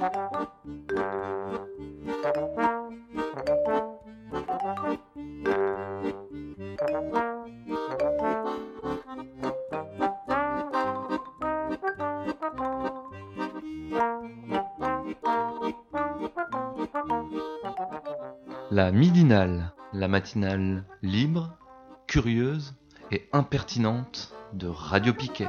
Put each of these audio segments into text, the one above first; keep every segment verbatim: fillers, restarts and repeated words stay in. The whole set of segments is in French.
La midinale, la matinale libre, curieuse et impertinente de Radio Piquet.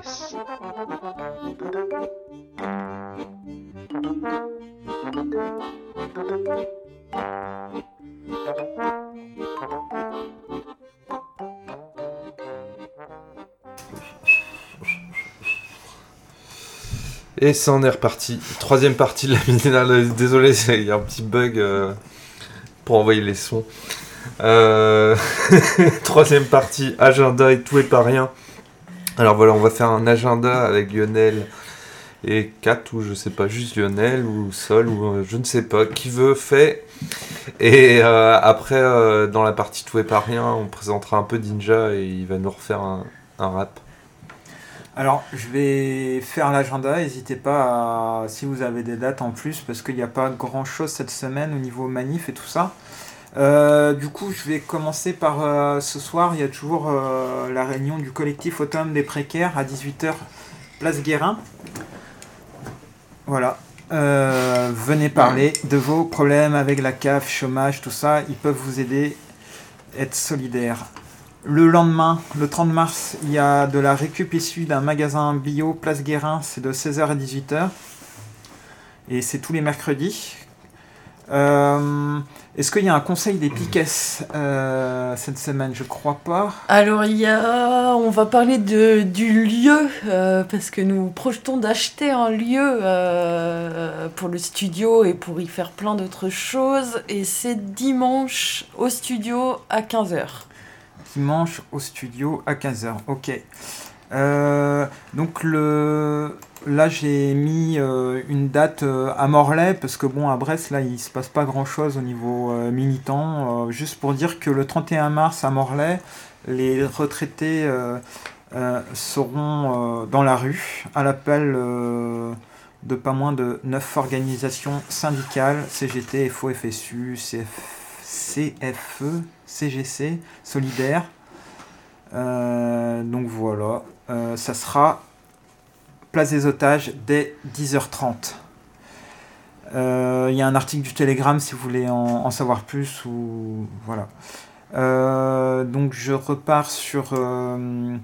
Et ça en est reparti. Troisième partie de la midinale. Désolé, il y a un petit bug euh, pour envoyer les sons. Euh... Troisième partie, agenda et tout et pas rien. Alors voilà, on va faire un agenda avec Lionel et Kat, ou je sais pas, juste Lionel ou Sol, ou euh, je ne sais pas, qui veut, fait. Et euh, après, euh, dans la partie tout et pas rien, on présentera un peu Ninja et il va nous refaire un, un rap. Alors, je vais faire l'agenda, n'hésitez pas à, si vous avez des dates en plus, parce qu'il n'y a pas grand-chose cette semaine au niveau manif et tout ça. Euh, du coup, je vais commencer par euh, ce soir, il y a toujours euh, la réunion du collectif Autonome des précaires à dix-huit heures, place Guérin. Voilà. Euh, venez parler de vos problèmes avec la C A F, chômage, tout ça, ils peuvent vous aider, être solidaires. Le lendemain, le trente mars, il y a de la récup issue d'un magasin bio, place Guérin, c'est de seize heures à dix-huit heures. Et c'est tous les mercredis. Euh, est-ce qu'il y a un conseil des Piquets euh, cette semaine? Je crois pas. Alors, il y a... on va parler de, du lieu, euh, parce que nous projetons d'acheter un lieu euh, pour le studio et pour y faire plein d'autres choses. Et c'est dimanche au studio à quinze heures. Dimanche au studio à quinze heures, ok. Euh, donc le... là j'ai mis euh, une date euh, à Morlaix, parce que bon, à Brest là il se passe pas grand chose au niveau euh, militant, euh, juste pour dire que le trente et un mars à Morlaix, les retraités euh, euh, seront euh, dans la rue à l'appel euh, de pas moins de neuf organisations syndicales, C G T, F O, F S U, C F E, C G C, Solidaire. Euh, donc voilà, euh, ça sera place des otages dès dix heures trente. Il euh, y a un article du Télégramme si vous voulez en, en savoir plus. Ou, voilà. Euh, donc je repars sur euh,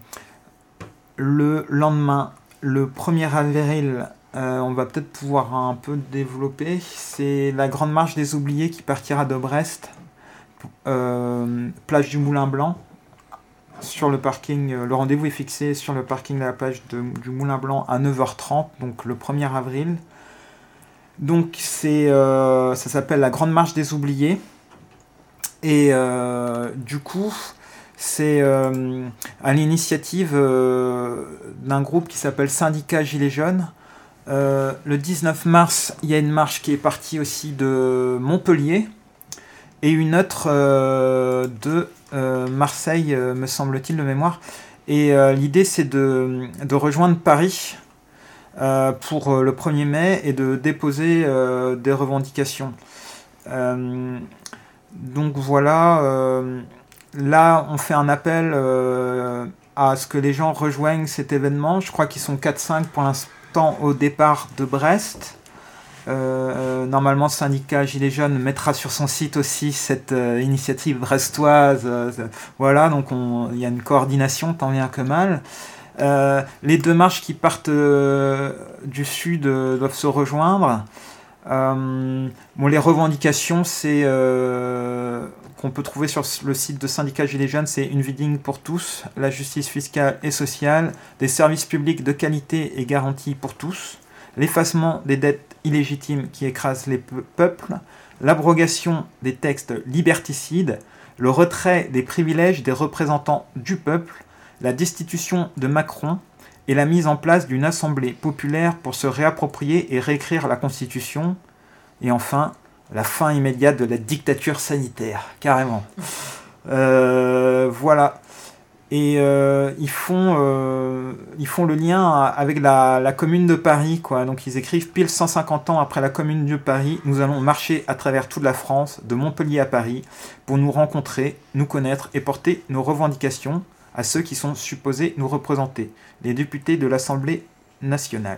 le lendemain, le premier avril. Euh, on va peut-être pouvoir un peu développer. C'est la Grande Marche des Oubliés qui partira de Brest. Euh, plage du Moulin Blanc, sur le parking, le rendez-vous est fixé sur le parking de la plage de, du Moulin Blanc à neuf heures trente, donc le premier avril. Donc c'est, euh, ça s'appelle la Grande Marche des Oubliés, et euh, du coup c'est euh, à l'initiative euh, d'un groupe qui s'appelle Syndicat Gilets Jaunes. Euh, le dix-neuf mars, il y a une marche qui est partie aussi de Montpellier, et une autre euh, de euh, Marseille, euh, me semble-t-il, de mémoire. Et euh, l'idée, c'est de, de rejoindre Paris euh, pour euh, le premier mai et de déposer euh, des revendications. Euh, donc voilà, euh, là, on fait un appel euh, à ce que les gens rejoignent cet événement. Je crois qu'ils sont quatre cinq pour l'instant au départ de Brest. Euh, normalement, le syndicat Gilets Jaunes mettra sur son site aussi cette euh, initiative brestoise. Euh, voilà, donc il y a une coordination, tant bien que mal. Euh, les deux marches qui partent euh, du sud euh, doivent se rejoindre. Euh, bon, les revendications, c'est euh, qu'on peut trouver sur le site de syndicat Gilets Jaunes, c'est une vie digne pour tous, la justice fiscale et sociale, des services publics de qualité et garantis pour tous, l'effacement des dettes illégitimes qui écrasent les pe- peuples, l'abrogation des textes liberticides, le retrait des privilèges des représentants du peuple, la destitution de Macron et la mise en place d'une assemblée populaire pour se réapproprier et réécrire la Constitution, et enfin, la fin immédiate de la dictature sanitaire, carrément. Euh, voilà. Et euh, ils, font, euh, ils font le lien avec la, la Commune de Paris, quoi. Donc ils écrivent « Pile cent cinquante ans après la Commune de Paris, nous allons marcher à travers toute la France, de Montpellier à Paris, pour nous rencontrer, nous connaître et porter nos revendications à ceux qui sont supposés nous représenter, les députés de l'Assemblée nationale. »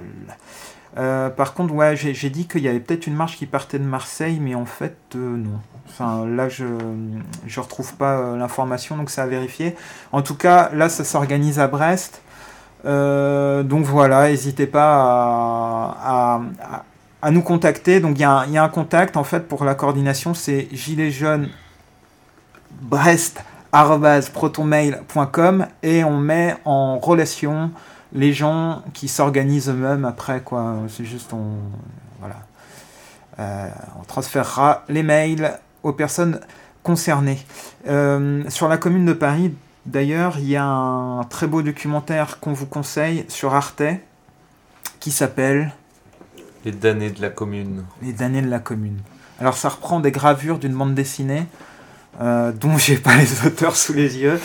Euh, par contre, ouais, j'ai, j'ai dit qu'il y avait peut-être une marche qui partait de Marseille, mais en fait, euh, non. Enfin, là, je ne retrouve pas euh, l'information, donc c'est à vérifier. En tout cas, là, ça s'organise à Brest. Euh, donc voilà, n'hésitez pas à, à, à, à nous contacter. Donc il y, y a un contact, en fait, pour la coordination, c'est giletsjaunesbrest arobase protonmail point com et on met en relation les gens qui s'organisent eux-mêmes après, quoi. C'est juste, on, voilà. Euh, on transférera les mails aux personnes concernées. Euh, sur la Commune de Paris, d'ailleurs, il y a un très beau documentaire qu'on vous conseille sur Arte qui s'appelle Les damnés de la Commune. Les damnés de la Commune. Alors, ça reprend des gravures d'une bande dessinée euh, dont j'ai pas les auteurs sous les yeux.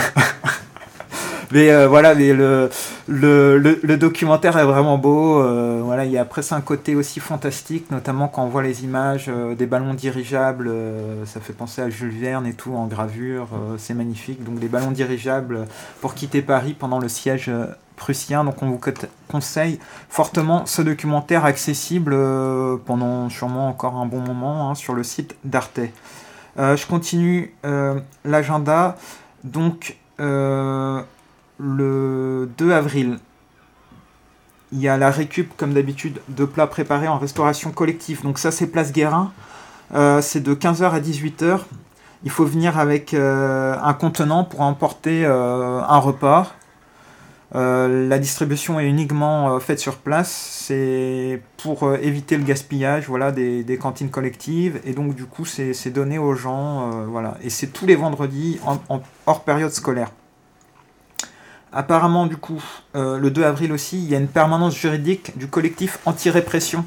Mais euh, voilà, mais le, le, le, le documentaire est vraiment beau. Euh, voilà, il y a presque un côté aussi fantastique, notamment quand on voit les images euh, des ballons dirigeables. Euh, ça fait penser à Jules Verne et tout en gravure. Euh, c'est magnifique. Donc des ballons dirigeables pour quitter Paris pendant le siège euh, prussien. Donc on vous conseille fortement ce documentaire accessible euh, pendant sûrement encore un bon moment hein, sur le site d'Arte. Euh, je continue euh, l'agenda. Donc euh, le deux avril, il y a la récup, comme d'habitude, de plats préparés en restauration collective. Donc ça, c'est Place Guérin. Euh, c'est de quinze heures à dix-huit heures. Il faut venir avec euh, un contenant pour emporter euh, un repas. Euh, la distribution est uniquement euh, faite sur place. C'est pour euh, éviter le gaspillage, voilà, des, des cantines collectives. Et donc, du coup, c'est, c'est donné aux gens. Euh, voilà. Et c'est tous les vendredis, en, en, hors période scolaire. Apparemment, du coup, euh, le deux avril aussi, il y a une permanence juridique du collectif anti-répression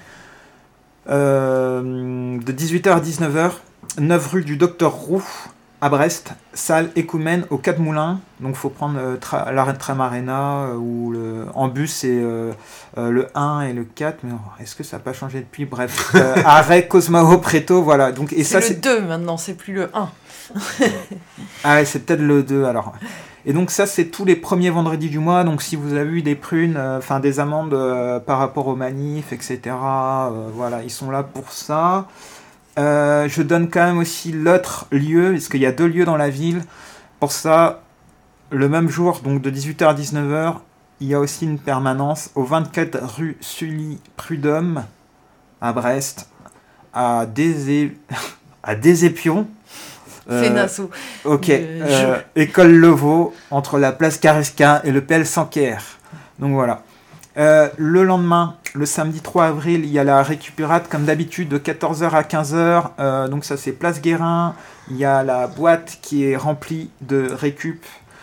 euh, de dix-huit heures à dix-neuf heures, neuf rue du Docteur Roux à Brest, salle Écoumène aux Quatre Moulins. Donc, il faut prendre euh, tra- l'arrêt de tram Arena euh, ou le, en bus, c'est euh, euh, le un et le quatre. Mais oh, est-ce que ça n'a pas changé depuis ? Bref, euh, arrêt Cosmao Preto, voilà. Donc, et c'est ça, le c'est... deux maintenant, c'est plus le un. Ah ouais, c'est peut-être le deux alors. Et donc ça, c'est tous les premiers vendredis du mois. Donc si vous avez eu des prunes, enfin euh, des amendes euh, par rapport aux manifs, et cetera. Euh, voilà, ils sont là pour ça. Euh, je donne quand même aussi l'autre lieu, parce qu'il y a deux lieux dans la ville. Pour ça, le même jour, donc de dix-huit heures à dix-neuf heures, il y a aussi une permanence au vingt-quatre rue Sully Prud'homme à Brest, à Désé... à Désépion. Euh, Fénasso. Ok. Euh, École Levaux, entre la place Caresca et le P L Sanquer. Donc voilà. Euh, le lendemain, le samedi trois avril, il y a la récupérate, comme d'habitude, de quatorze heures à quinze heures. Euh, donc ça, c'est place Guérin. Il y a la boîte qui est remplie de récup.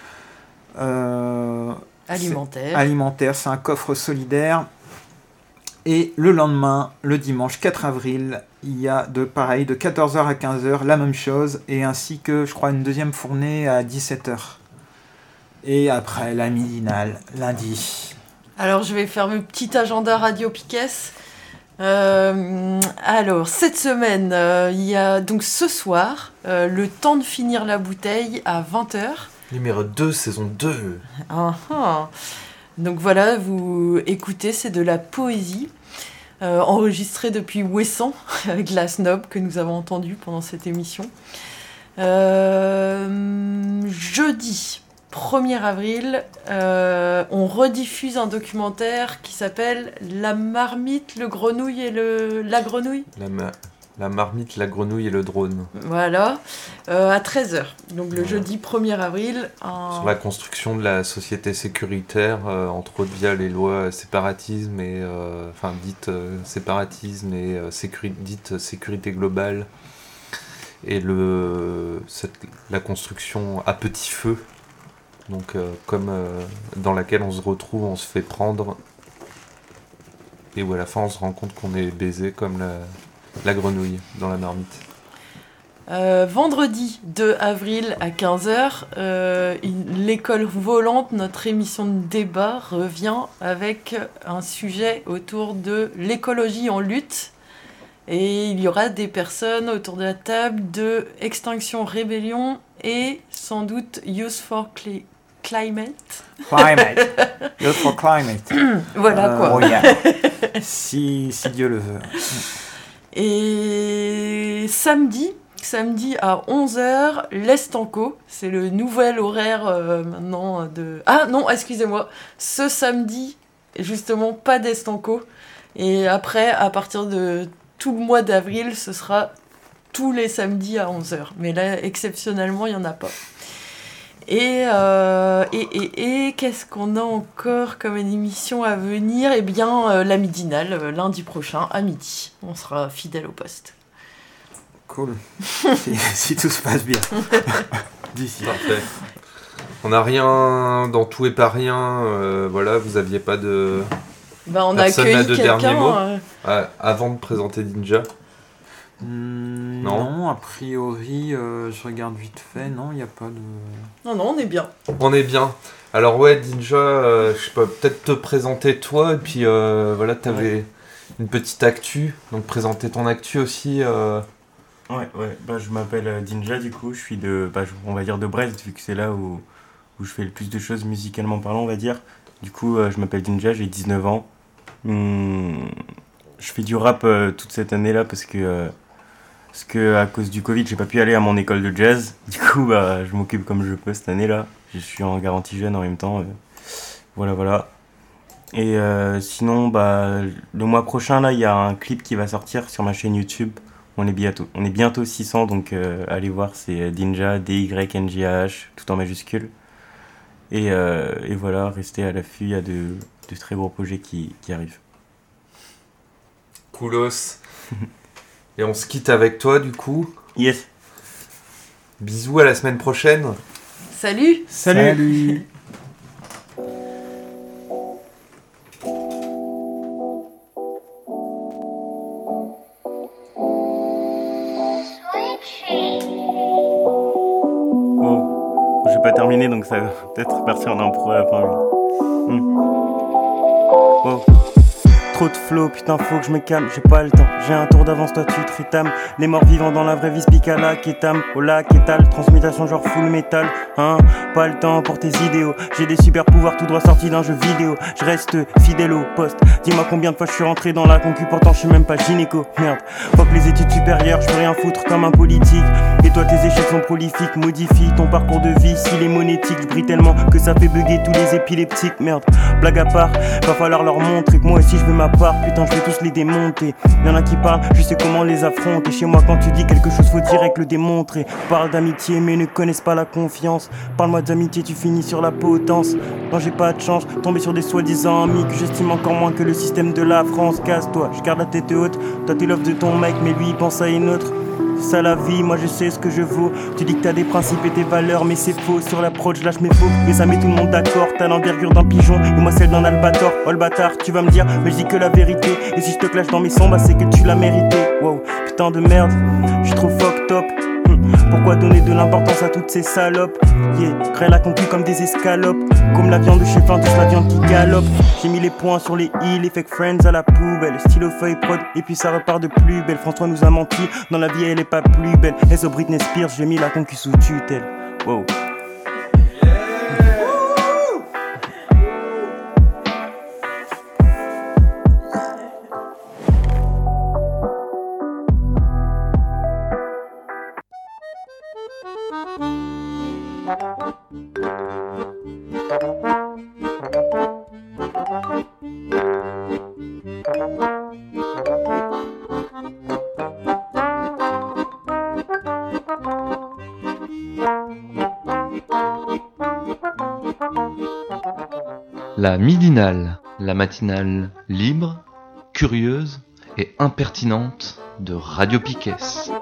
Euh, alimentaire. C'est alimentaire, c'est un coffre solidaire. Et le lendemain, le dimanche quatre avril, il y a de pareil, de quatorze heures à quinze heures, la même chose, et ainsi que, je crois, une deuxième fournée à dix-sept heures. Et après, la midinale, lundi. Alors, je vais faire mon petit agenda Radio Piquet. Euh, alors, cette semaine, euh, il y a donc ce soir, euh, le temps de finir la bouteille à vingt heures. Numéro deux, saison deux. Ah, ah. Donc voilà, vous écoutez, c'est de la poésie. Euh, enregistré depuis Ouessant, avec la snob que nous avons entendue pendant cette émission. Euh, jeudi premier avril, euh, on rediffuse un documentaire qui s'appelle La marmite, le grenouille et le... la grenouille La, ma... la marmite, la grenouille et le drone. Voilà, euh, à treize heures. Donc le voilà. Jeudi premier avril. Un... Sur la construction de la société sécuritaire, euh, entre autres via les lois séparatisme et... Euh, enfin, dites euh, séparatisme et euh, sécuri... dites sécurité globale. Et le, cette, la construction à petit feu. Donc, euh, comme euh, dans laquelle on se retrouve, on se fait prendre. Et où à la fin, on se rend compte qu'on est baisé comme la... la grenouille dans la marmite. Euh, vendredi deux avril à quinze heures, euh, l'école volante, notre émission de débat, revient avec un sujet autour de l'écologie en lutte. Et il y aura des personnes autour de la table de Extinction Rébellion et sans doute Youth for Cli- Climate. Climate. Youth for Climate. Voilà Euh, quoi. oh yeah. si, si Dieu le veut. Et samedi, samedi à onze heures, l'Estanco. C'est le nouvel horaire euh, maintenant de... Ah non, excusez-moi. Ce samedi, justement, pas d'Estanco. Et après, à partir de tout le mois d'avril, ce sera tous les samedis à onze heures. Mais là, exceptionnellement, il n'y en a pas. Et, euh, et, et, et qu'est-ce qu'on a encore comme une émission à venir ? Eh bien, euh, la midinale, euh, lundi prochain, à midi. On sera fidèle au poste. Cool. si, si tout se passe bien. D'ici. Parfait. On n'a rien dans tout et pas rien. Euh, voilà, vous aviez pas de. Ben, on Personne a n'a accueilli de dernier quelqu'un. mot euh, Ah, avant de présenter Ninja. Hmm, Non. non, a priori, euh, je regarde vite fait. Non, il n'y a pas de. Non, non, on est bien. On est bien. Alors ouais, Ninja, euh, je sais pas, peut-être te présenter toi et puis euh, voilà, t'avais Ouais. une petite actu, donc présenter ton actu aussi. Euh... Ouais, ouais, bah, je m'appelle euh, Dinja du coup, je suis de, bah, je- on va dire de Brest, vu que c'est là où, où je fais le plus de choses musicalement parlant, on va dire. Du coup, euh, je m'appelle Dinja, j'ai dix-neuf ans. Hum, je fais du rap euh, toute cette année-là parce que, euh, parce que à cause du Covid, j'ai pas pu aller à mon école de jazz. Du coup, bah, je m'occupe comme je peux cette année-là. Je suis en garantie jeune en même temps. euh, Voilà, voilà. Et euh, sinon, bah, le mois prochain, là, il y a un clip qui va sortir sur ma chaîne YouTube. On est bientôt, on est bientôt six cents, donc euh, allez voir, c'est Dinja, D Y N J A H, tout en majuscule. Et, euh, et voilà, restez à l'affût, il y a de, de très gros projets qui, qui arrivent. Coolos. Et on se quitte avec toi du coup. Yes. Bisous, à la semaine prochaine. Salut! Salut, Salut. Bon, j'ai pas terminé, donc ça va peut-être partir en impro à la fin. Oui. Hmm. Wow. Trop de flow, putain faut que je me calme, j'ai pas le temps, j'ai un tour d'avance, toi tu te rétames. Les morts vivants dans la vraie vie, speak à la Ketam, au lac étal, transmutation genre full metal, hein, pas le temps pour tes idéaux, j'ai des super pouvoirs tout droit sortis d'un jeu vidéo, je reste fidèle au poste, dis-moi combien de fois je suis rentré dans la concu, pourtant je suis même pas gynéco, merde, fuck les études supérieures, je peux rien foutre comme un politique, et toi tes échecs sont prolifiques, modifie ton parcours de vie, s'il est monétique, je brille tellement que ça fait bugger tous les épileptiques, merde, blague à part, va falloir leur montrer que moi aussi je veux ma part, putain je vais tous les démonter. Y'en a qui parlent, je sais comment les affronter. Chez moi quand tu dis quelque chose faut direct le démontrer. Parle d'amitié mais ne connaissent pas la confiance. Parle-moi d'amitié, tu finis sur la potence. Non j'ai pas de chance, tomber sur des soi-disant amis que j'estime encore moins que le système de la France. Casse-toi, je garde la tête haute. Toi t'es l'offre de ton mec mais lui il pense à une autre. C'est ça la vie, moi je sais ce que je vaux. Tu dis que t'as des principes et tes valeurs, mais c'est faux. Sur l'approche, je lâche mes faux, mais ça met tout le monde d'accord. T'as l'envergure d'un pigeon, et moi celle d'un albator. Oh le bâtard, tu vas me dire, mais je dis que la vérité. Et si je te clash dans mes sons, bah c'est que tu l'as mérité. Wow, putain de merde, je suis trop fucked up. Pourquoi donner de l'importance à toutes ces salopes? Yeah, crée la concu comme des escalopes. Comme la viande de chez Fin, tous la viande qui galope. J'ai mis les points sur les i, les fake friends à la poubelle. Stylo feuille prod, et puis ça repart de plus belle. François nous a menti, dans la vie elle est pas plus belle. S O Britney Spears, j'ai mis la concu sous tutelle. Wow. La midinale, la matinale libre, curieuse et impertinente de Radio Piquet.